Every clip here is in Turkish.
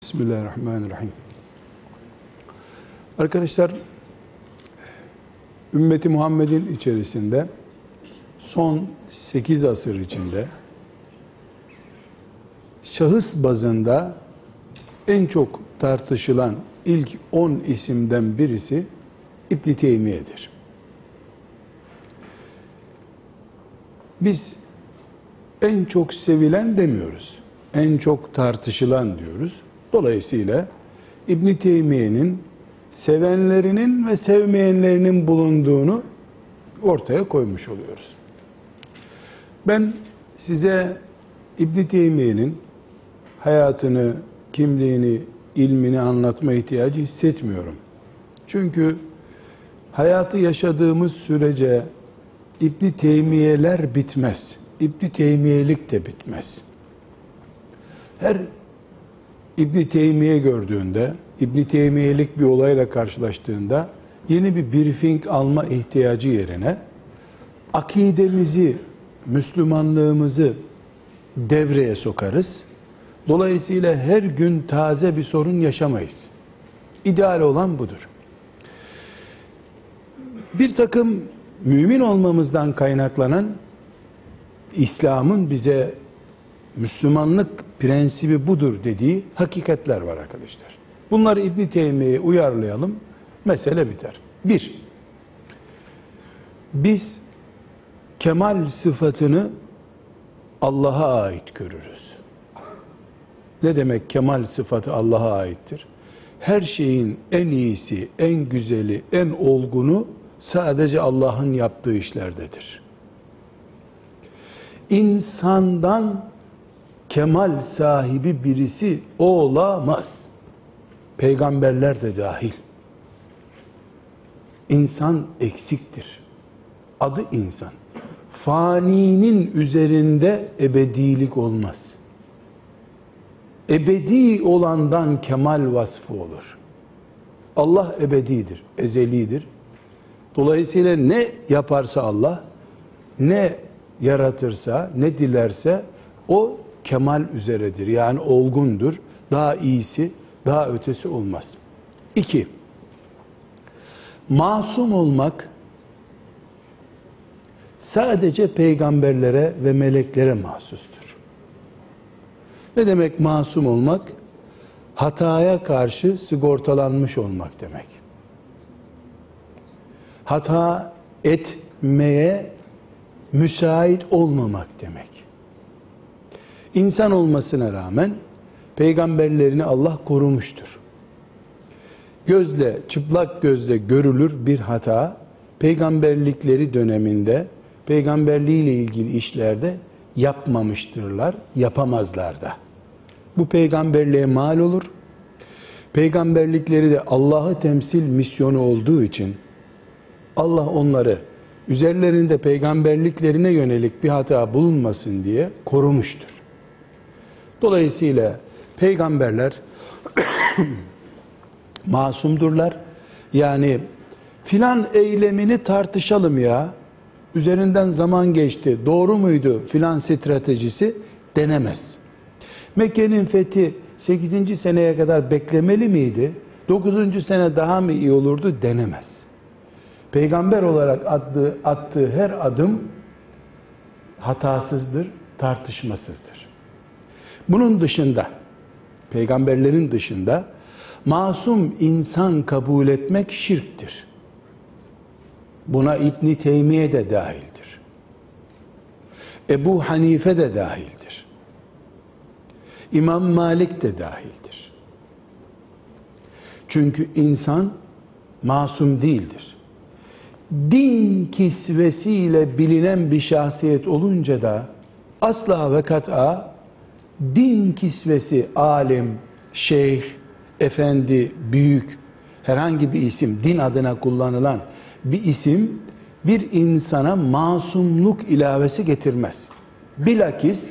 Bismillahirrahmanirrahim. Arkadaşlar, ümmeti Muhammed'in içerisinde son 8 asır içinde şahıs bazında en çok tartışılan ilk 10 isimden birisi İbn Teymiye'dir. Biz en çok sevilen demiyoruz. En çok tartışılan diyoruz. Dolayısıyla İbn Teymiye'nin sevenlerinin ve sevmeyenlerinin bulunduğunu ortaya koymuş oluyoruz. Ben size İbn Teymiye'nin hayatını, kimliğini, ilmini anlatma ihtiyacı hissetmiyorum. Çünkü hayatı yaşadığımız sürece İbn Teymiye'ler bitmez. İbn Teymiye'lik de bitmez. Her İbn Teymiye gördüğünde, İbn Teymiye'lik bir olayla karşılaştığında yeni bir briefing alma ihtiyacı yerine akidemizi, Müslümanlığımızı devreye sokarız. Dolayısıyla her gün taze bir sorun yaşamayız. İdeal olan budur. Bir takım mümin olmamızdan kaynaklanan İslam'ın bize Müslümanlık prensibi budur dediği hakikatler var arkadaşlar. Bunları İbn Teymiye'ye uyarlayalım, mesele biter. 1. Biz kemal sıfatını Allah'a ait görürüz. Ne demek kemal sıfatı Allah'a aittir? Her şeyin en iyisi, en güzeli, en olgunu sadece Allah'ın yaptığı işlerdedir. İnsandan kemal sahibi birisi olamaz. Peygamberler de dahil. İnsan eksiktir. Adı insan. Faninin üzerinde ebedilik olmaz. Ebedi olandan kemal vasfı olur. Allah ebedidir, ezelidir. Dolayısıyla ne yaparsa Allah, ne yaratırsa, ne dilerse o kemal üzeredir. Yani olgundur. Daha iyisi, daha ötesi olmaz. 2. Masum olmak sadece peygamberlere ve meleklere mahsustur. Ne demek masum olmak? Hataya karşı sigortalanmış olmak demek. Hata etmeye müsait olmamak demek. İnsan olmasına rağmen peygamberlerini Allah korumuştur. Gözle, çıplak gözle görülür bir hata, peygamberlikleri döneminde, peygamberliğiyle ilgili işlerde yapmamıştırlar, yapamazlar da. Bu peygamberliğe mal olur. Peygamberlikleri de Allah'ı temsil misyonu olduğu için Allah onları üzerlerinde peygamberliklerine yönelik bir hata bulunmasın diye korumuştur. Dolayısıyla peygamberler masumdurlar. Yani filan eylemini tartışalım ya, üzerinden zaman geçti, doğru muydu filan stratejisi denemez. Mekke'nin fethi 8. seneye kadar beklemeli miydi? 9. sene daha mı iyi olurdu denemez. Peygamber olarak attığı her adım hatasızdır, tartışmasızdır. Bunun dışında, peygamberlerin dışında masum insan kabul etmek şirktir. Buna İbn Teymiye de dahildir. Ebu Hanife de dahildir. İmam Malik de dahildir. Çünkü insan masum değildir. Din kisvesiyle bilinen bir şahsiyet olunca da asla ve kat'a din kisvesi, alim, şeyh, efendi, büyük, herhangi bir isim, din adına kullanılan bir isim bir insana masumluk ilavesi getirmez. Bilakis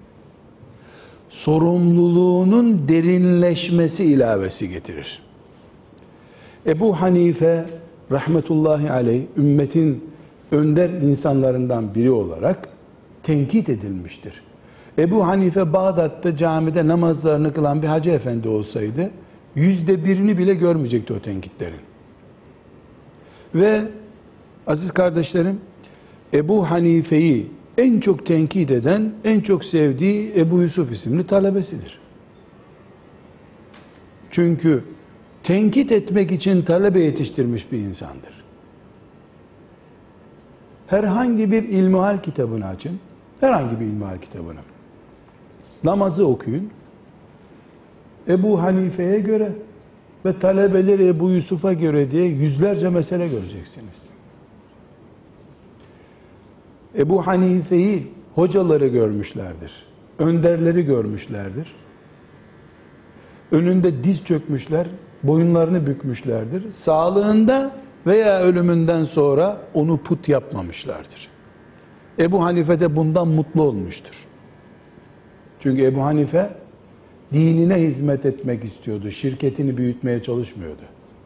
sorumluluğunun derinleşmesi ilavesi getirir. Ebu Hanife rahmetullahi aleyh ümmetin önder insanlarından biri olarak tenkit edilmiştir. Ebu Hanife Bağdat'ta camide namazlarını kılan bir hacı efendi olsaydı %1'ini bile görmeyecekti o tenkitlerin. Ve aziz kardeşlerim, Ebu Hanife'yi en çok tenkit eden, en çok sevdiği Ebu Yusuf isimli talebesidir. Çünkü tenkit etmek için talebe yetiştirmiş bir insandır. Herhangi bir ilmihal kitabını açın, herhangi bir ilmihal kitabını. Namazı okuyun. Ebu Hanife'ye göre ve talebeleri Ebu Yusuf'a göre diye yüzlerce mesele göreceksiniz. Ebu Hanife'yi hocaları görmüşlerdir. Önderleri görmüşlerdir. Önünde diz çökmüşler, boyunlarını bükmüşlerdir. Sağlığında veya ölümünden sonra onu put yapmamışlardır. Ebu Hanife de bundan mutlu olmuştur. Çünkü Ebu Hanife dinine hizmet etmek istiyordu. Şirketini büyütmeye çalışmıyordu.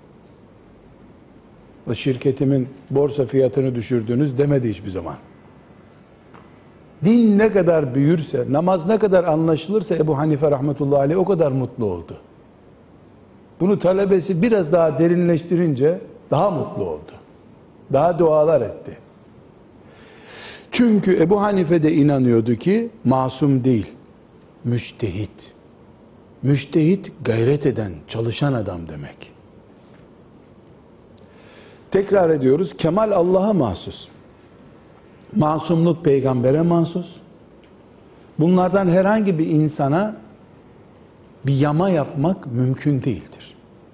O şirketimin borsa fiyatını düşürdünüz demedi hiçbir zaman. Din ne kadar büyürse, namaz ne kadar anlaşılırsa Ebu Hanife rahmetullahi aleyh o kadar mutlu oldu. Bunu talebesi biraz daha derinleştirince daha mutlu oldu. Daha dualar etti. Çünkü Ebu Hanife de inanıyordu ki masum değil, müçtehit. Müçtehit gayret eden, çalışan adam demek. Tekrar ediyoruz, kemal Allah'a mahsus. Masumluk peygambere mahsus. Bunlardan herhangi bir insana bir yama yapmak mümkün değildir.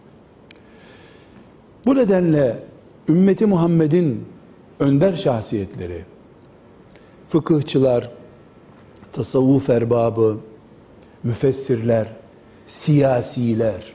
Bu nedenle ümmeti Muhammed'in önder şahsiyetleri, fıkıhçılar, tasavvuf erbabı, müfessirler, siyasiler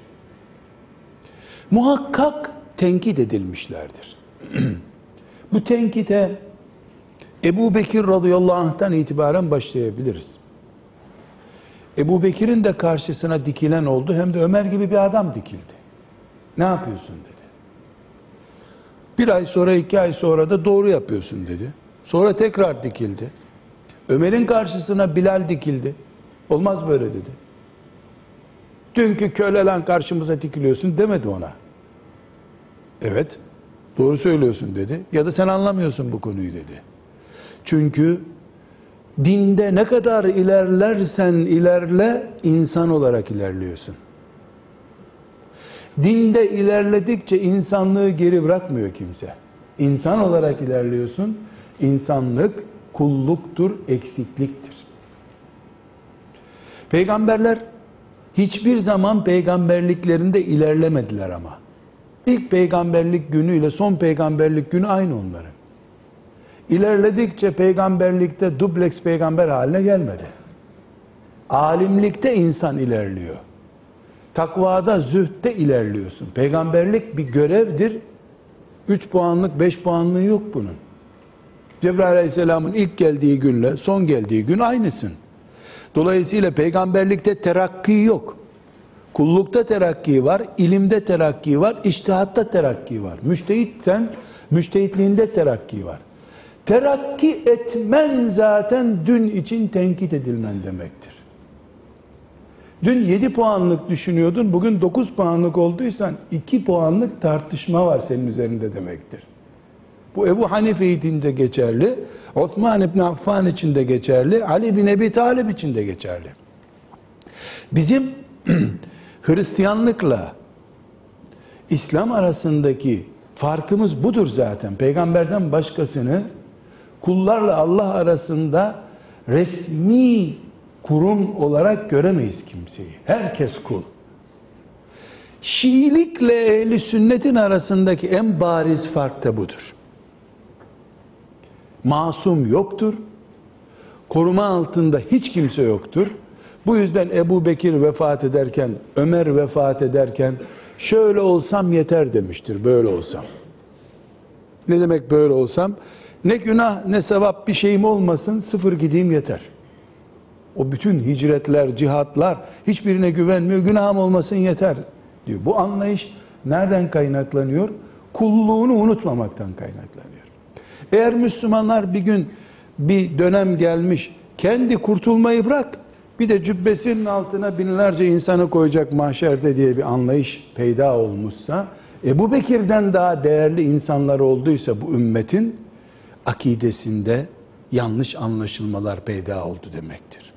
muhakkak tenkit edilmişlerdir. Bu tenkite Ebu Bekir radıyallahu anh'tan itibaren başlayabiliriz. Ebu Bekir'in de karşısına dikilen oldu, hem de Ömer gibi bir adam dikildi. Ne yapıyorsun dedi. Bir ay sonra, 2 ay sonra da doğru yapıyorsun dedi. Sonra tekrar dikildi. Ömer'in karşısına Bilal dikildi. Olmaz böyle dedi. Dünkü köle lan karşımıza dikiliyorsun demedi ona. Evet, doğru söylüyorsun dedi. Ya da sen anlamıyorsun bu konuyu dedi. Çünkü dinde ne kadar ilerlersen ilerle, insan olarak ilerliyorsun. Dinde ilerledikçe insanlığı geri bırakmıyor kimse. İnsan olarak ilerliyorsun. İnsanlık kulluktur, eksikliktir. Peygamberler hiçbir zaman peygamberliklerinde ilerlemediler ama. İlk peygamberlik günüyle son peygamberlik günü aynı onların. İlerledikçe peygamberlikte dubleks peygamber haline gelmedi. Alimlikte insan ilerliyor. Takvada, zühtte ilerliyorsun. Peygamberlik bir görevdir. 3 puanlık, 5 puanlığı yok bunun. Cebrail aleyhisselamın ilk geldiği günle son geldiği gün aynısın. Dolayısıyla peygamberlikte terakki yok. Kullukta terakki var, ilimde terakki var, içtihatta terakki var. Müştehitsen, müştehitliğinde terakki var. Terakki etmen zaten dün için tenkit edilmen demektir. Dün 7 puanlık düşünüyordun, bugün 9 puanlık olduysan 2 puanlık tartışma var senin üzerinde demektir. Bu Ebu Hanife için de geçerli, Osman İbni Affan için de geçerli, Ali bin Ebi Talib için de geçerli. Bizim Hristiyanlıkla İslam arasındaki farkımız budur zaten. Peygamberden başkasını kullarla Allah arasında resmi kurum olarak göremeyiz kimseyi. Herkes kul. Şiilikle ehli sünnetin arasındaki en bariz fark da budur. Masum yoktur. Koruma altında hiç kimse yoktur. Bu yüzden Ebu Bekir vefat ederken, Ömer vefat ederken şöyle olsam yeter demiştir, böyle olsam. Ne demek böyle olsam? Ne günah ne sevap bir şeyim olmasın, 0 gideyim yeter. O bütün hicretler, cihatlar hiçbirine güvenmiyor, günahım olmasın yeter diyor. Bu anlayış nereden kaynaklanıyor? Kulluğunu unutmamaktan kaynaklanıyor. Eğer Müslümanlar bir gün bir dönem gelmiş, kendi kurtulmayı bırak, bir de cübbesinin altına binlerce insanı koyacak mahşerde diye bir anlayış peyda olmuşsa, Ebu Bekir'den daha değerli insanlar olduysa bu ümmetin akidesinde yanlış anlaşılmalar peyda oldu demektir.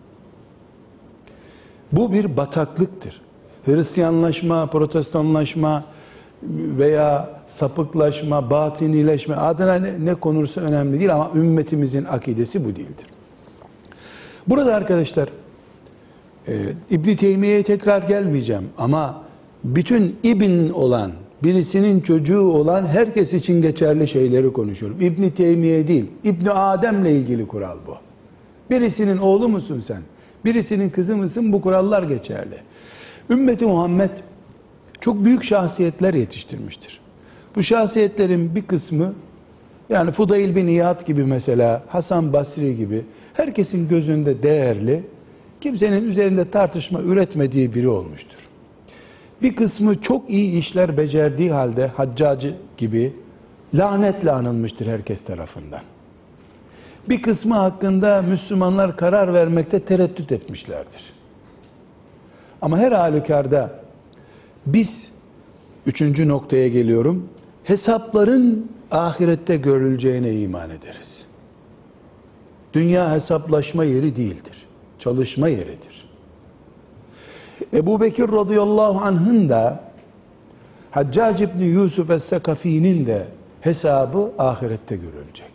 Bu bir bataklıktır. Hristiyanlaşma, protestanlaşma veya sapıklaşma, batinileşme, adına ne konursa önemli değil ama ümmetimizin akidesi bu değildir. Burada arkadaşlar İbn Teymiye'ye tekrar gelmeyeceğim ama bütün ibn olan, birisinin çocuğu olan herkes için geçerli şeyleri konuşuyorum. İbn Teymiye değil, İbn Adem'le ilgili kural bu. Birisinin oğlu musun sen? Birisinin kızı mısın? Bu kurallar geçerli. Ümmeti Muhammed çok büyük şahsiyetler yetiştirmiştir. Bu şahsiyetlerin bir kısmı, yani Fudayl bin İyad gibi mesela, Hasan Basri gibi herkesin gözünde değerli, kimsenin üzerinde tartışma üretmediği biri olmuştur. Bir kısmı çok iyi işler becerdiği halde Haccacı gibi lanetle anılmıştır herkes tarafından. Bir kısmı hakkında Müslümanlar karar vermekte tereddüt etmişlerdir. Ama her halükarda biz, üçüncü noktaya geliyorum, hesapların ahirette görüleceğine iman ederiz. Dünya hesaplaşma yeri değildir. Çalışma yeridir. Ebu Bekir radıyallahu anh'ın da Haccac İbni Yusuf Es-Sekafi'nin de hesabı ahirette görülecek.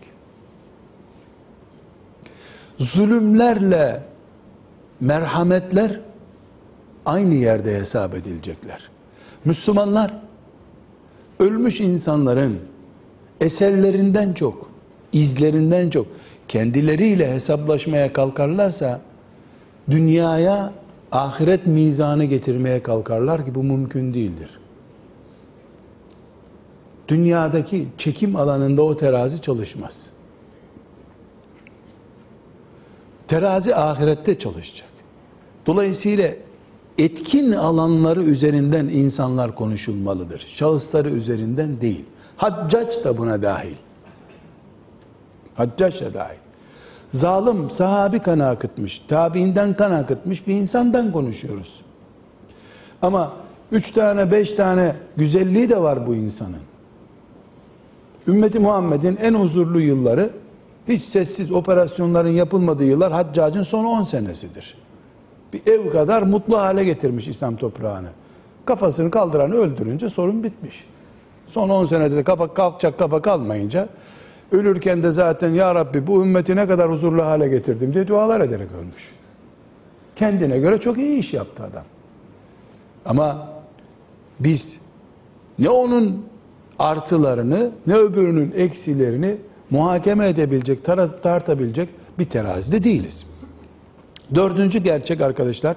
Zulümlerle merhametler aynı yerde hesap edilecekler. Müslümanlar ölmüş insanların eserlerinden çok, izlerinden çok kendileriyle hesaplaşmaya kalkarlarsa dünyaya ahiret mizanı getirmeye kalkarlar ki bu mümkün değildir. Dünyadaki çekim alanında o terazi çalışmaz. Terazi ahirette çalışacak. Dolayısıyla etkin alanları üzerinden insanlar konuşulmalıdır. Şahısları üzerinden değil. Haccac da buna dahil. Haccac da dahil. Zalim, sahabi kan akıtmış, tabiinden kan akıtmış bir insandan konuşuyoruz. Ama 3 tane 5 tane güzelliği de var bu insanın. Ümmeti Muhammed'in en huzurlu yılları, hiç sessiz operasyonların yapılmadığı yıllar Haccac'ın son 10 senesidir. Bir ev kadar mutlu hale getirmiş İslam toprağını. Kafasını kaldıranı öldürünce sorun bitmiş. Son 10 senede de kalkacak kafa kalmayınca, ölürken de zaten ya Rabbi bu ümmeti ne kadar huzurlu hale getirdim diye dualar ederek ölmüş. Kendine göre çok iyi iş yaptı adam. Ama biz ne onun artılarını ne öbürünün eksilerini muhakeme edebilecek, tartabilecek bir terazide değiliz. Dördüncü gerçek arkadaşlar,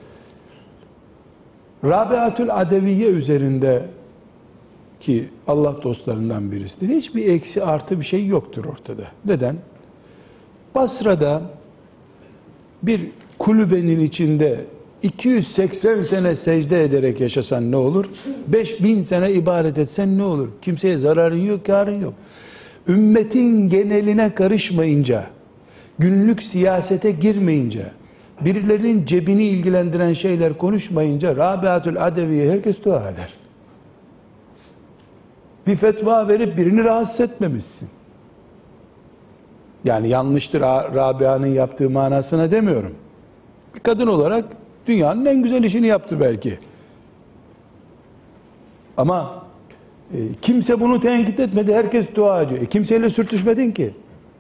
Rabiatül Adeviye üzerinde ki Allah dostlarından birisi, hiçbir eksi artı bir şey yoktur ortada. Neden? Basra'da bir kulübenin içinde 280 sene secde ederek yaşasan ne olur? 5000 sene ibadet etsen ne olur? Kimseye zararın yok, kârın yok. Ümmetin geneline karışmayınca, günlük siyasete girmeyince, birilerinin cebini ilgilendiren şeyler konuşmayınca Rabiatül Adeviye herkes dua eder. Bir fetva verip birini rahatsız etmemişsin. Yani yanlıştır Rabia'nın yaptığı manasına demiyorum. Bir kadın olarak dünyanın en güzel işini yaptı belki. Ama kimse bunu tenkit etmedi, herkes dua ediyor. Kimseyle sürtüşmedin ki.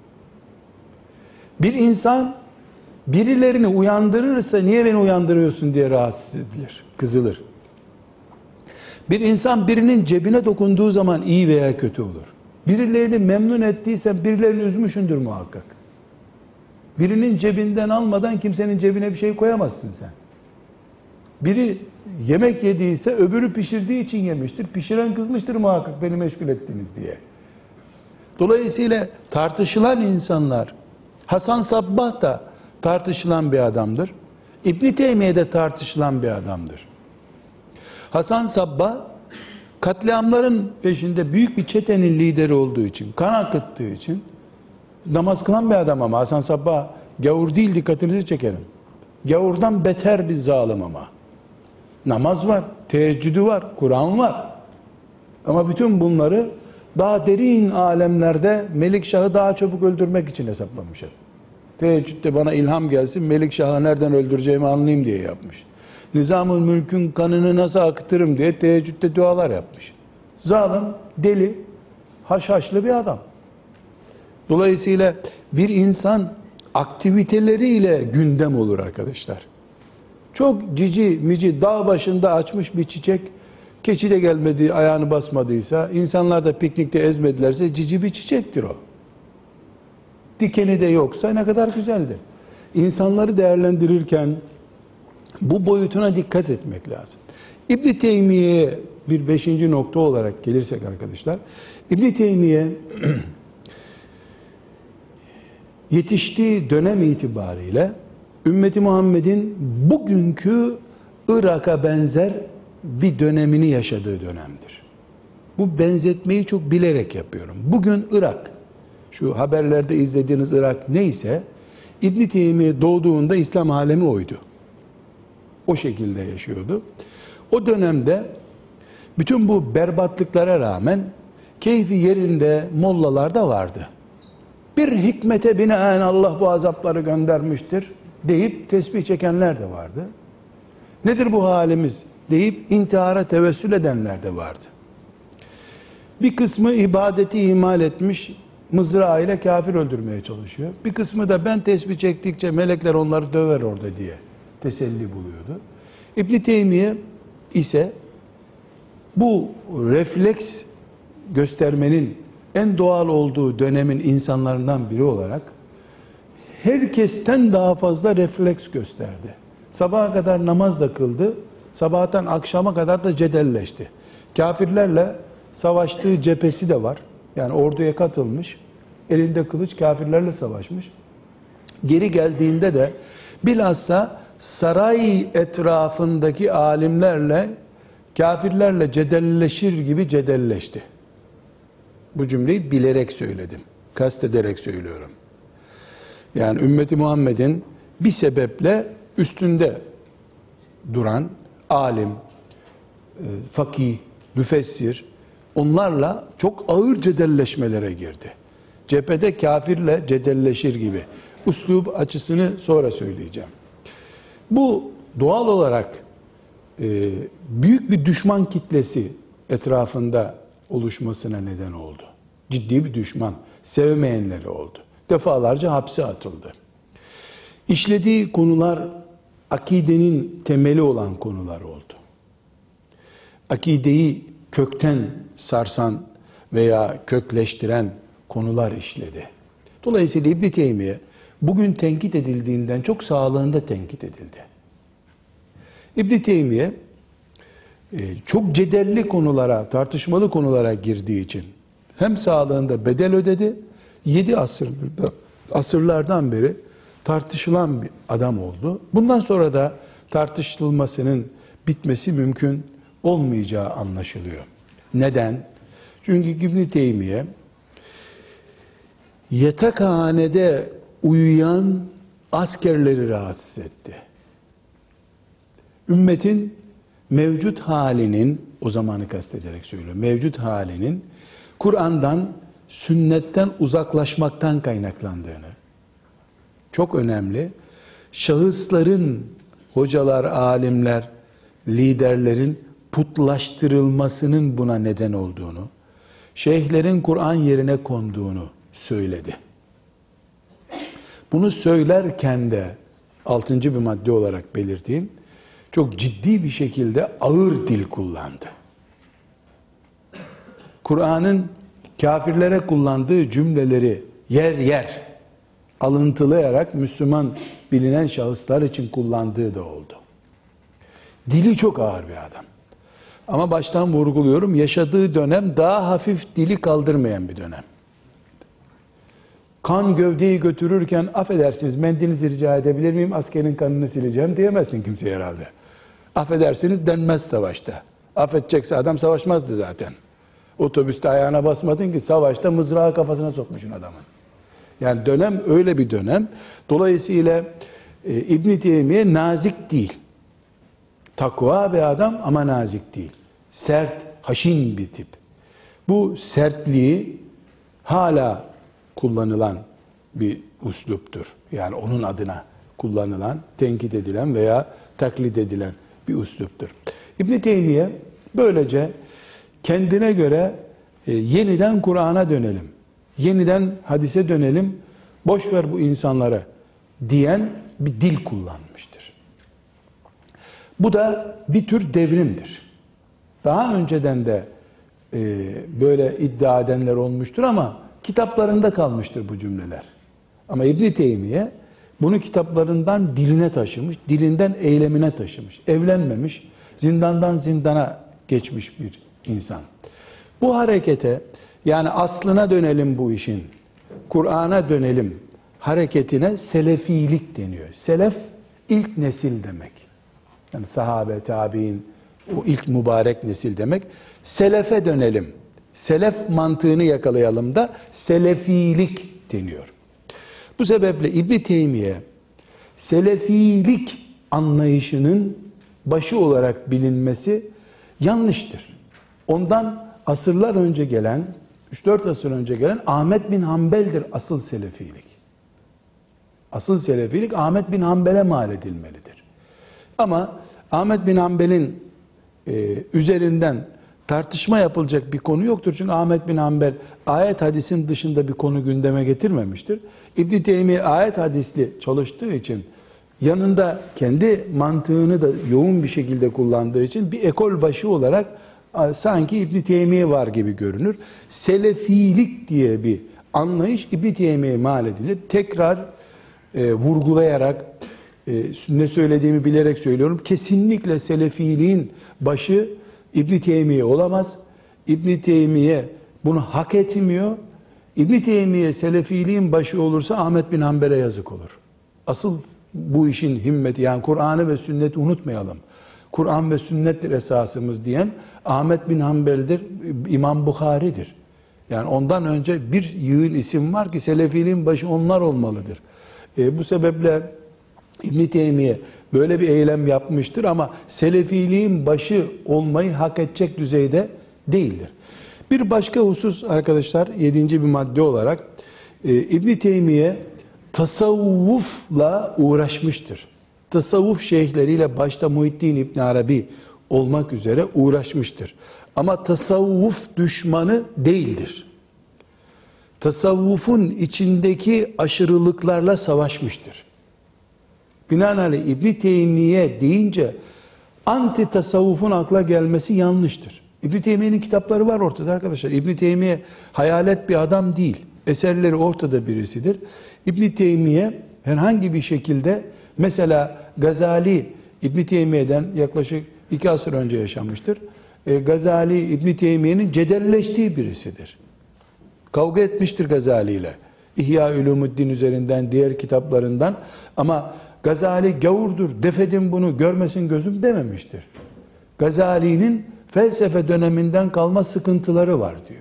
Bir insan birilerini uyandırırsa niye beni uyandırıyorsun diye rahatsız edilir, kızılır. Bir insan birinin cebine dokunduğu zaman iyi veya kötü olur. Birilerini memnun ettiysen birilerini üzmüşündür muhakkak. Birinin cebinden almadan kimsenin cebine bir şey koyamazsın sen. Biri yemek yediyse öbürü pişirdiği için yemiştir. Pişiren kızmıştır muhakkak beni meşgul ettiniz diye. Dolayısıyla tartışılan insanlar, Hasan Sabbah da tartışılan bir adamdır. İbn Teymiye de tartışılan bir adamdır. Hasan Sabbah katliamların peşinde büyük bir çetenin lideri olduğu için, kan akıttığı için namaz kılan bir adam ama Hasan Sabbah Gavur değil, dikkatinizi çekerim. Gavurdan beter bir zalim ama. Namaz var, teheccüdü var, Kur'an var. Ama bütün bunları daha derin alemlerde Melikşah'ı daha çabuk öldürmek için hesaplamışlar. Teheccüde bana ilham gelsin, Melikşah'ı nereden öldüreceğimi anlayayım diye yapmış. Nizam-ı Mülk'ün kanını nasıl akıtırım diye teheccüde dualar yapmış. Zalim, deli, haşhaşlı bir adam. Dolayısıyla bir insan aktiviteleriyle gündem olur arkadaşlar. Çok cici mici dağ başında açmış bir çiçek, keçi de gelmedi, ayağını basmadıysa, insanlar da piknikte ezmedilerse cici bir çiçektir o. Dikeni de yoksa ne kadar güzeldir. İnsanları değerlendirirken bu boyutuna dikkat etmek lazım. İbn Teymiye'ye bir 5. nokta olarak gelirsek arkadaşlar, İbn Teymiye yetiştiği dönem itibariyle ümmeti Muhammed'in bugünkü Irak'a benzer bir dönemini yaşadığı dönemdir. Bu benzetmeyi çok bilerek yapıyorum. Bugün Irak, şu haberlerde izlediğiniz Irak neyse, İbn Teymiye doğduğunda İslam alemi oydu. O şekilde yaşıyordu. O dönemde bütün bu berbatlıklara rağmen keyfi yerinde mollalar da vardı. Bir hikmete binaen Allah bu azapları göndermiştir deyip tesbih çekenler de vardı. Nedir bu halimiz deyip intihara tevessül edenler de vardı. Bir kısmı ibadeti ihmal etmiş, mızrağıyla kafir öldürmeye çalışıyor. Bir kısmı da ben tesbih çektikçe melekler onları döver orada diye teselli buluyordu. İbn Teymiye ise bu refleks göstermenin en doğal olduğu dönemin insanlarından biri olarak herkesten daha fazla refleks gösterdi. Sabaha kadar namaz da kıldı, sabahtan akşama kadar da cedelleşti. Kafirlerle savaştığı cephesi de var. Yani orduya katılmış, elinde kılıç kafirlerle savaşmış. Geri geldiğinde de bilhassa saray etrafındaki alimlerle, kafirlerle cedelleşir gibi cedelleşti. Bu cümleyi bilerek söyledim. Kastederek söylüyorum. Yani ümmeti Muhammed'in bir sebeple üstünde duran alim, fakih, müfessir, onlarla çok ağır cedelleşmelere girdi. Cephede kafirle cedelleşir gibi. Üslub açısını sonra söyleyeceğim. Bu doğal olarak büyük bir düşman kitlesi etrafında oluşmasına neden oldu. Ciddi bir düşman, sevmeyenleri oldu. Defalarca hapse atıldı. İşlediği konular akidenin temeli olan konular oldu. Akideyi kökten sarsan veya kökleştiren konular işledi. Dolayısıyla İbn Teymiye bugün tenkit edildiğinden çok sağlığında tenkit edildi. İbn Teymiye çok cedelli konulara, tartışmalı konulara girdiği için hem sağlığında bedel ödedi, 7 asırlardan beri tartışılan bir adam oldu. Bundan sonra da tartışılmasının bitmesi mümkün olmayacağı anlaşılıyor. Neden? Çünkü İbn Teymiye yatakhanede uyuyan askerleri rahatsız etti. Ümmetin mevcut halinin, o zamanı kastederek söylüyorum, mevcut halinin Kur'an'dan, sünnetten uzaklaşmaktan kaynaklandığını, çok önemli, şahısların, hocalar, alimler, liderlerin putlaştırılmasının buna neden olduğunu, şeyhlerin Kur'an yerine konduğunu söyledi. Bunu söylerken de 6. bir madde olarak belirteyim, çok ciddi bir şekilde ağır dil kullandı. Kur'an'ın kafirlere kullandığı cümleleri yer yer alıntılayarak Müslüman bilinen şahıslar için kullandığı da oldu. Dili çok ağır bir adam. Ama baştan vurguluyorum, yaşadığı dönem daha hafif, dili kaldırmayan bir dönem. Kan gövdeyi götürürken affedersiniz mendilinizi rica edebilir miyim, askerin kanını sileceğim diyemezsin kimseye herhalde. Affedersiniz denmez savaşta. Affedecekse adam savaşmazdı zaten. Otobüste ayağına basmadın ki, savaşta mızrağı kafasına sokmuşsun adamın. Yani dönem öyle bir dönem. Dolayısıyla İbn Teymiye nazik değil. Takva bir adam ama nazik değil. Sert, haşin bir tip. Bu sertliği hala kullanılan bir üsluptur. Yani onun adına kullanılan, tenkit edilen veya taklit edilen bir üsluptur. İbn Teymiye böylece kendine göre yeniden Kur'an'a dönelim, yeniden hadise dönelim, boş ver bu insanları diyen bir dil kullanmıştır. Bu da bir tür devrimdir. Daha önceden de böyle iddia edenler olmuştur ama kitaplarında kalmıştır bu cümleler. Ama İbn Teymiye bunu kitaplarından diline taşımış, dilinden eylemine taşımış. Evlenmemiş, zindandan zindana geçmiş bir insan. Bu harekete, yani aslına dönelim bu işin, Kur'an'a dönelim hareketine selefilik deniyor. Selef ilk nesil demek. Yani sahabe, tabi'in, o ilk mübarek nesil demek. Selefe dönelim. Selef mantığını yakalayalım da selefilik deniyor. Bu sebeple İbn Teymiye selefilik anlayışının başı olarak bilinmesi yanlıştır. Ondan asırlar önce gelen, 3-4 asır önce gelen Ahmet bin Hanbel'dir asıl selefilik. Asıl selefilik Ahmet bin Hanbel'e mal edilmelidir. Ama Ahmet bin Hanbel'in üzerinden tartışma yapılacak bir konu yoktur. Çünkü Ahmet bin Hanbel ayet hadisin dışında bir konu gündeme getirmemiştir. İbn Teymiye ayet hadisli çalıştığı için, yanında kendi mantığını da yoğun bir şekilde kullandığı için bir ekol başı olarak sanki İbn Teymiye var gibi görünür. Selefilik diye bir anlayış İbn Teymiye'ye mal edilir. Tekrar vurgulayarak, ne söylediğimi bilerek söylüyorum. Kesinlikle selefiliğin başı İbn Teymiye olamaz. İbn Teymiye bunu hak etmiyor. İbn Teymiye selefiliğin başı olursa Ahmet bin Hanbel'e yazık olur. Asıl bu işin himmeti, yani Kur'an'ı ve sünneti unutmayalım. Kur'an ve sünnettir esasımız diyen Ahmet bin Hanbel'dir, İmam Bukhari'dir. Yani ondan önce bir yığın isim var ki selefiliğin başı onlar olmalıdır. Bu sebeple İbn Teymiye böyle bir eylem yapmıştır ama selefiliğin başı olmayı hak edecek düzeyde değildir. Bir başka husus arkadaşlar, 7. bir madde olarak İbn Teymiye tasavvufla uğraşmıştır. Tasavvuf şeyhleriyle başta Muhyiddin İbn Arabi olmak üzere uğraşmıştır. Ama tasavvuf düşmanı değildir. Tasavvufun içindeki aşırılıklarla savaşmıştır. Binaenaleyh İbn Teymiye deyince anti tasavvufun akla gelmesi yanlıştır. İbn Teymiye'nin kitapları var ortada arkadaşlar. İbn Teymiye hayalet bir adam değil. Eserleri ortada birisidir. İbn Teymiye herhangi bir şekilde, mesela Gazali İbn Teymiye'den yaklaşık 2 asır önce yaşamıştır. Gazali İbn Teymiye'nin cedelleştiği birisidir. Kavga etmiştir Gazali ile. İhya-Ulumuddin üzerinden, diğer kitaplarından, ama Gazali gavurdur, defedin bunu, görmesin gözüm dememiştir. Gazali'nin felsefe döneminden kalma sıkıntıları var diyor.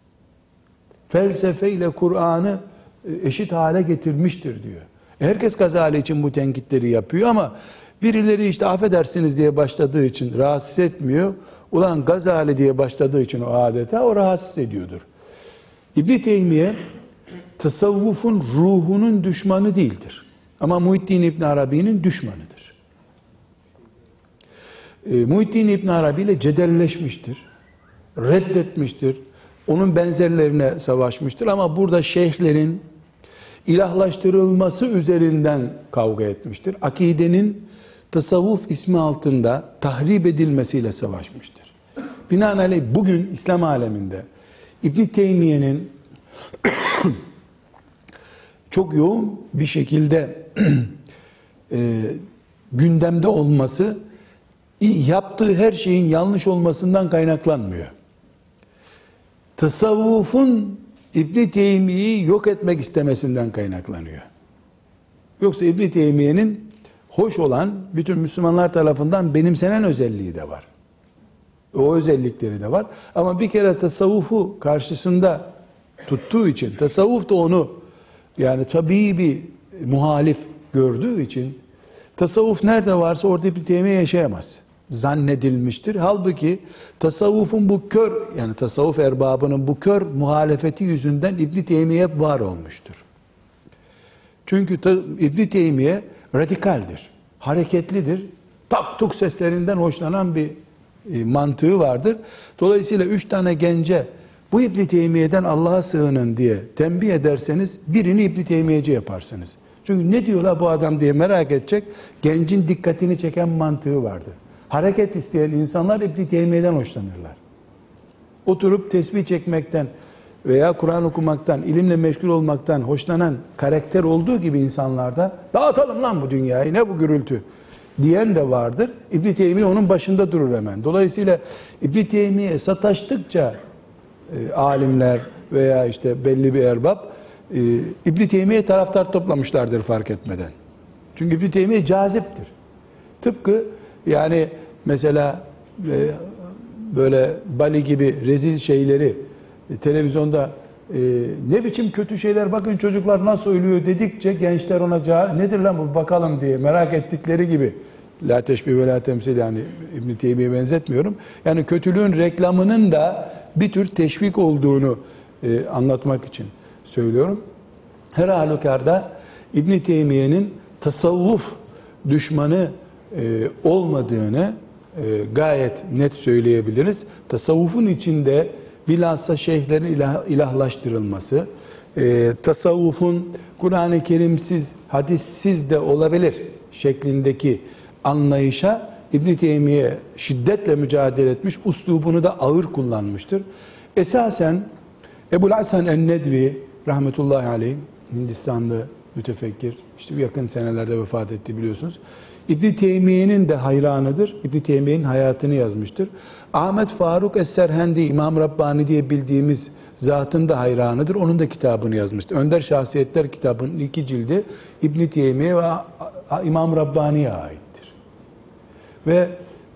Felsefe ile Kur'an'ı eşit hale getirmiştir diyor. Herkes Gazali için bu tenkitleri yapıyor ama birileri işte affedersiniz diye başladığı için rahatsız etmiyor. Ulan Gazali diye başladığı için o adeta o rahatsız ediyordur. İbn Teymiye tasavvufun ruhunun düşmanı değildir. Ama Muhyiddin İbn Arabi'nin düşmanıdır. Muhyiddin İbn Arabi ile cedelleşmiştir. Reddetmiştir. Onun benzerlerine savaşmıştır ama burada şeyhlerin ilahlaştırılması üzerinden kavga etmiştir. Akidenin tasavvuf ismi altında tahrip edilmesiyle savaşmıştır. Binaenaleyh bugün İslam aleminde İbn Teymiye'nin çok yoğun bir şekilde gündemde olması yaptığı her şeyin yanlış olmasından kaynaklanmıyor. Tasavvufun İbn Teymiye'yi yok etmek istemesinden kaynaklanıyor. Yoksa İbn Teymiye'nin hoş olan, bütün Müslümanlar tarafından benimsenen özelliği de var. O özellikleri de var. Ama bir kere tasavvufu karşısında tuttuğu için, tasavvuf da onu Yani tabii bir muhalif gördüğü için tasavvuf nerede varsa orada İbn Teymiye yaşayamaz zannedilmiştir. Halbuki tasavvufun bu kör, yani tasavvuf erbabının bu kör muhalefeti yüzünden İbn Teymiye var olmuştur. Çünkü İbn Teymiye radikaldir, hareketlidir, tak tuk seslerinden hoşlanan bir mantığı vardır. Dolayısıyla 3 tane gence bu İbn Teymiye'den Allah'a sığının diye tembih ederseniz birini İbn Teymiyeci yaparsınız. Çünkü ne diyorlar bu adam diye merak edecek, gencin dikkatini çeken mantığı vardır. Hareket isteyen insanlar İbn Teymiye'den hoşlanırlar. Oturup tesbih çekmekten veya Kur'an okumaktan, ilimle meşgul olmaktan hoşlanan karakter olduğu gibi insanlarda dağıtalım lan bu dünyayı, ne bu gürültü diyen de vardır. İbn Teymiye onun başında durur hemen. Dolayısıyla İbn Teymiye sataştıkça alimler veya işte belli bir erbab İbn Teymiye taraftar toplamışlardır fark etmeden. Çünkü İbn Teymiye caziptir. Tıpkı yani mesela böyle Bali gibi rezil şeyleri televizyonda ne biçim kötü şeyler, bakın çocuklar nasıl ölüyor dedikçe gençler ona nedir lan bu bakalım diye merak ettikleri gibi, la teşbih ve la temsil, yani İbn Teymiye'ye benzetmiyorum. Yani kötülüğün reklamının da bir tür teşvik olduğunu anlatmak için söylüyorum. Her halükarda İbn Teymiye'nin tasavvuf düşmanı olmadığını gayet net söyleyebiliriz. Tasavvufun içinde bilhassa şeyhlerin ilahlaştırılması, tasavvufun Kur'an-ı Kerimsiz, hadissiz de olabilir şeklindeki anlayışa İbn Teymiye şiddetle mücadele etmiş, üslubunu da ağır kullanmıştır. Esasen Ebu'l Hasan en-Nedvi rahmetullahi aleyh, Hindistanlı mütefekkir, işte yakın senelerde vefat etti biliyorsunuz. İbn Teymiye'nin de hayranıdır. İbn Teymiye'nin hayatını yazmıştır. Ahmet Faruk Es-Serhendi, İmam Rabbani diye bildiğimiz zatın da hayranıdır. Onun da kitabını yazmıştır. Önder Şahsiyetler kitabının 2 cildi İbn Teymiye ve İmam Rabbani'ye aittir. Ve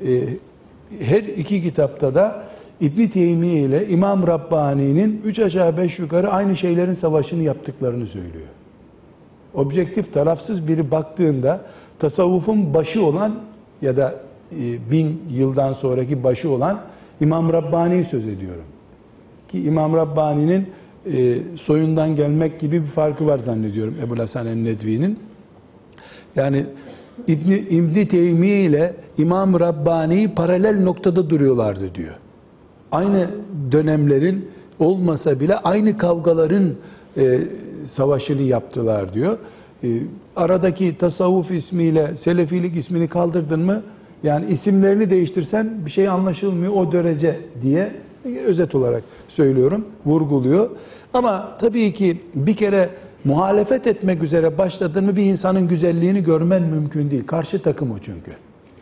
her iki kitapta da İbn Teymiye ile İmam Rabbani'nin 3 aşağı 5 yukarı aynı şeylerin savaşını yaptıklarını söylüyor. Objektif, tarafsız biri baktığında tasavvufun başı olan ya da 1000 yıldan sonraki başı olan İmam Rabbani'yi söz ediyorum. Ki İmam Rabbani'nin soyundan gelmek gibi bir farkı var zannediyorum Ebu'l Hasan en-Nedvi'nin. Yani İbn Teymiye ile İmam Rabbani paralel noktada duruyorlardı diyor. Aynı dönemlerin olmasa bile aynı kavgaların savaşını yaptılar diyor. Aradaki tasavvuf ismiyle selefilik ismini kaldırdın mı, yani isimlerini değiştirsen bir şey anlaşılmıyor o derece diye özet olarak söylüyorum, vurguluyor. Ama tabii ki bir kere muhalefet etmek üzere başladın mı bir insanın güzelliğini görmen mümkün değil. Karşı takım o çünkü.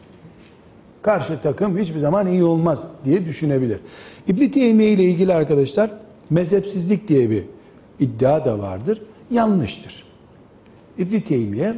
Karşı takım hiçbir zaman iyi olmaz diye düşünebilir. İbn Teymiye ile ilgili arkadaşlar mezhepsizlik diye bir iddia da vardır. Yanlıştır. İbn Teymiye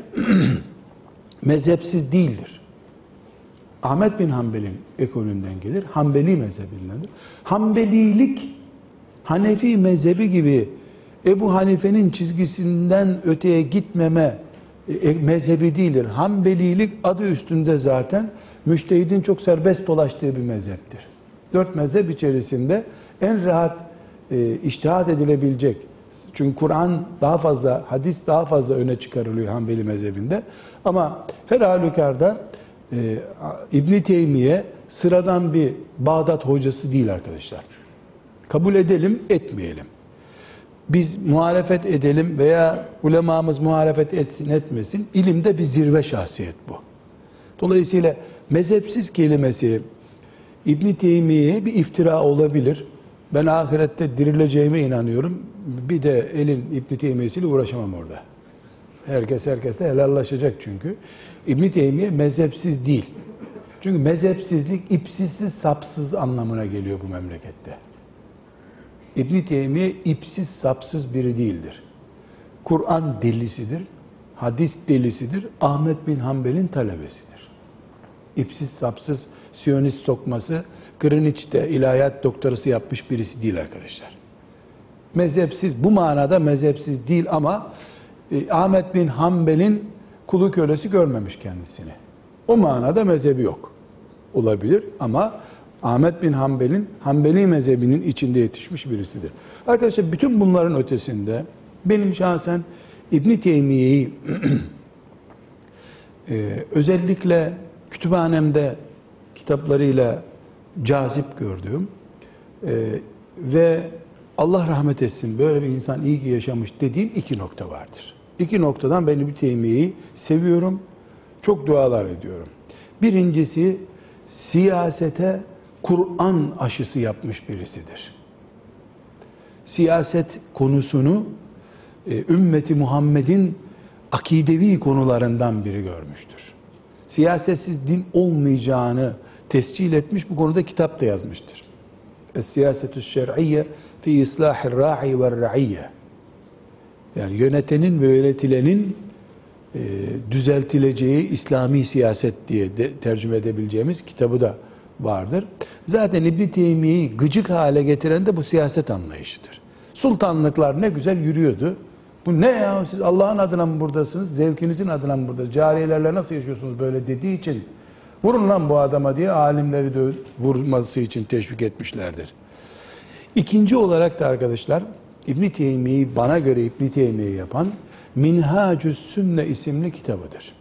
mezhepsiz değildir. Ahmet bin Hanbel'in ekolünden gelir. Hanbeli mezhebindendir. Hanbelilik Hanefi mezhebi gibi Ebu Hanife'nin çizgisinden öteye gitmeme mezhebi değildir. Hanbelilik adı üstünde zaten müştehidin çok serbest dolaştığı bir mezheptir. 4 mezhep içerisinde en rahat içtihat edilebilecek. Çünkü Kur'an daha fazla, hadis daha fazla öne çıkarılıyor Hanbeli mezhebinde. Ama her halükarda İbn Teymiye sıradan bir Bağdat hocası değil arkadaşlar. Kabul edelim, etmeyelim. Biz muhalefet edelim veya ulemamız muhalefet etsin etmesin, ilimde bir zirve şahsiyet bu. Dolayısıyla mezhepsiz kelimesi İbn Teymiye'ye bir iftira olabilir. Ben ahirette dirileceğime inanıyorum. Bir de elin İbn Teymiye'siyle uğraşamam orada. Herkes herkesle helallaşacak çünkü. İbn Teymiye mezhepsiz değil. Çünkü mezhepsizlik ipsizsiz sapsız anlamına geliyor bu memlekette. İbn Teymiye ipsiz sapsız biri değildir. Kur'an delisidir, hadis delisidir, Ahmet bin Hanbel'in talebesidir. İpsiz sapsız Siyonist sokması, Greenwich'te ilahiyat doktorası yapmış birisi değil arkadaşlar. Mezhepsiz, bu manada mezhepsiz değil ama Ahmet bin Hanbel'in kulu kölesi görmemiş kendisini. O manada mezhebi yok. Olabilir ama Ahmet bin Hanbel'in Hanbeli mezhebinin içinde yetişmiş birisidir. Arkadaşlar bütün bunların ötesinde benim şahsen İbn Teymiye'yi özellikle kütüphanemde kitaplarıyla cazip gördüğüm ve Allah rahmet etsin böyle bir insan iyi ki yaşamış dediğim iki nokta vardır. İki noktadan ben İbn Teymiye'yi seviyorum, çok dualar ediyorum. Birincisi siyasete Kur'an aşısı yapmış birisidir. Siyaset konusunu ümmeti Muhammed'in akidevi konularından biri görmüştür. Siyasetsiz din olmayacağını tescil etmiş, bu konuda kitap da yazmıştır. Es-siyasetü şer'iyye fi islahir ra'i ve ra'iyye. Yani yönetenin ve yönetilenin düzeltileceği İslami siyaset diye tercüme edebileceğimiz kitabı da vardır. Zaten İbn Teymiye'yi gıcık hale getiren de bu siyaset anlayışıdır. Sultanlıklar ne güzel yürüyordu. Bu ne ya, siz Allah'ın adına mı buradasınız, zevkinizin adına mı burada, cariyelerle nasıl yaşıyorsunuz böyle dediği için vurun lan bu adama diye alimleri de vurması için teşvik etmişlerdir. İkinci olarak da arkadaşlar İbn Teymiye'yi, bana göre İbn Teymiye'yi yapan Minhacü's Sünne isimli kitabıdır.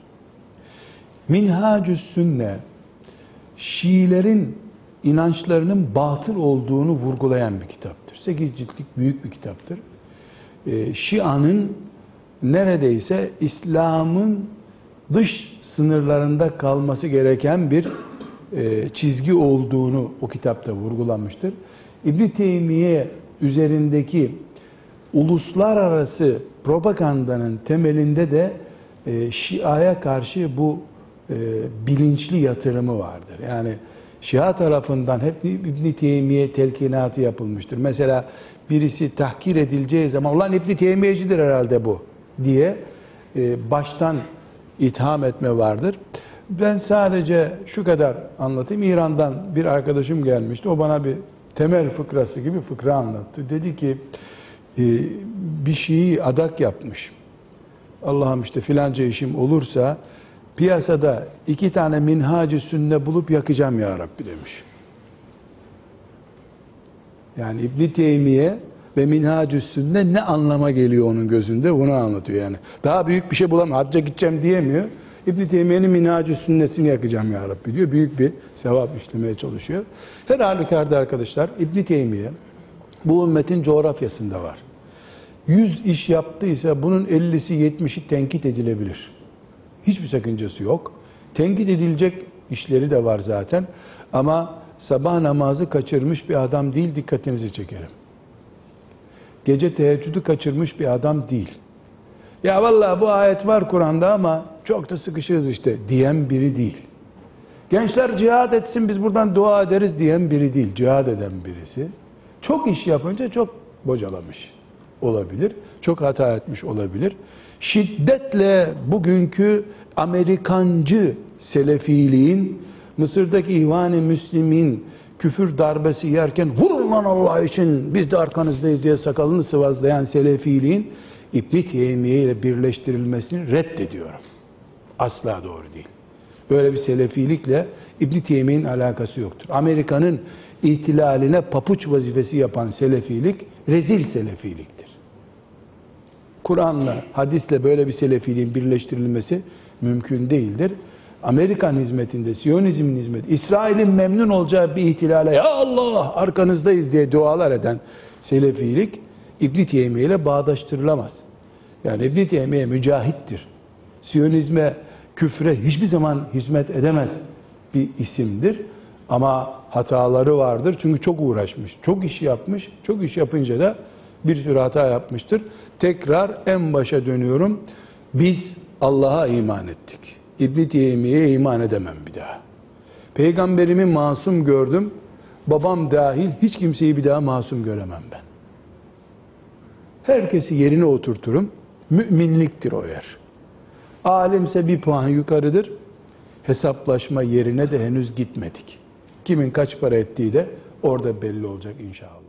Minhacü's Sünne Şiilerin inançlarının batıl olduğunu vurgulayan bir kitaptır. 8 ciltlik büyük bir kitaptır. Şia'nın neredeyse İslam'ın dış sınırlarında kalması gereken bir çizgi olduğunu o kitapta vurgulamıştır. İbn Teymiye üzerindeki uluslararası propagandanın temelinde de Şia'ya karşı bu bilinçli yatırımı vardır. Yani Şia tarafından hep İbn Teymiye telkinatı yapılmıştır. Mesela birisi tahkir edileceği zaman ulan İbn Teymiyecidir herhalde bu diye baştan itham etme vardır. Ben sadece şu kadar anlatayım. İran'dan bir arkadaşım gelmişti. O bana bir temel fıkrası gibi fıkra anlattı. Dedi ki bir Şii adak yapmış. Allah'ım işte filanca işim olursa piyasada 2 tane Minhacı Sünne bulup yakacağım ya Rabbi demiş. Yani İbn Teymiye ve Minhacü Sünne ne anlama geliyor onun gözünde, bunu anlatıyor yani. Daha büyük bir şey bulamıyor. Hacca gideceğim diyemiyor. İbn Teymiye'nin Minhacü Sünnesini yakacağım ya Rabbi diyor. Büyük bir sevap işlemeye çalışıyor. Her halükarda arkadaşlar İbn Teymiye bu ümmetin coğrafyasında var. 100 iş yaptıysa bunun 50'si 70'i tenkit edilebilir. Hiçbir sakıncası yok. Tenkit edilecek işleri de var zaten. Ama sabah namazı kaçırmış bir adam değil, dikkatinizi çekerim. Gece teheccüdü kaçırmış bir adam değil. Ya vallahi bu ayet var Kur'an'da ama çok da sıkışırız işte diyen biri değil. Gençler cihad etsin biz buradan dua ederiz diyen biri değil. Cihad eden birisi. Çok iş yapınca çok bocalamış olabilir. Çok hata etmiş olabilir. Şiddetle bugünkü Amerikancı Selefiliğin, Mısır'daki İhvan-ı Müslim'in küfür darbesi yerken vurun lan Allah için biz de arkanızdayız diye sakalını sıvazlayan Selefiliğin İbn Teymiye ile birleştirilmesini reddediyorum. Asla doğru değil. Böyle bir Selefilikle İbn Teymiye'nin alakası yoktur. Amerika'nın ihtilaline papuç vazifesi yapan Selefilik rezil Selefiliktir. Kur'an'la, hadisle böyle bir Selefiliğin birleştirilmesi mümkün değildir. Amerikan hizmetinde, Siyonizmin hizmetinde, İsrail'in memnun olacağı bir ihtilale ya Allah arkanızdayız diye dualar eden Selefilik İbn Teymiye ile bağdaştırılamaz. Yani İbn Teymiye mücahittir. Siyonizme, küfre hiçbir zaman hizmet edemez bir isimdir. Ama hataları vardır. Çünkü çok uğraşmış, çok iş yapmış. Çok iş yapınca da bir sürü hata yapmıştır. Tekrar en başa dönüyorum. Biz Allah'a iman ettik. İbn Teymiye'ye iman edemem bir daha. Peygamberimi masum gördüm. Babam dahil hiç kimseyi bir daha masum göremem ben. Herkesi yerine oturturum. Müminliktir o yer. Alimse bir puan yukarıdır. Hesaplaşma yerine de henüz gitmedik. Kimin kaç para ettiği de orada belli olacak inşallah.